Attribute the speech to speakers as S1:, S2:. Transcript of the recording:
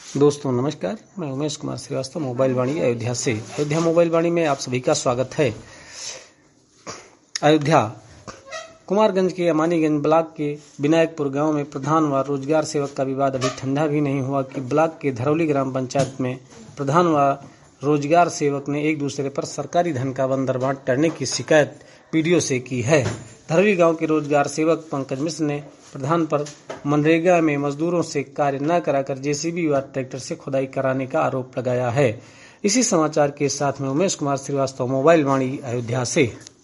S1: दोस्तों नमस्कार, मैं उमेश कुमार श्रीवास्तव मोबाइल वाणी अयोध्या से। अयोध्या मोबाइल वाणी में आप सभी का स्वागत है। अयोध्या कुमारगंज के अमानीगंज ब्लॉक के विनायकपुर गांव में प्रधान व रोजगार सेवक का विवाद अभी ठंडा भी नहीं हुआ कि ब्लॉक के धरौली ग्राम पंचायत में प्रधान व रोजगार सेवक ने एक दूसरे पर सरकारी धन का बंदरबांट करने की शिकायत पीडीओ से की है। धरौली गांव के रोजगार सेवक पंकज मिश्र ने प्रधान पर मनरेगा में मजदूरों से कार्य न कराकर जेसीबी व ट्रैक्टर से खुदाई कराने का आरोप लगाया है। इसी समाचार के साथ में उमेश कुमार श्रीवास्तव मोबाइल वाणी अयोध्या से।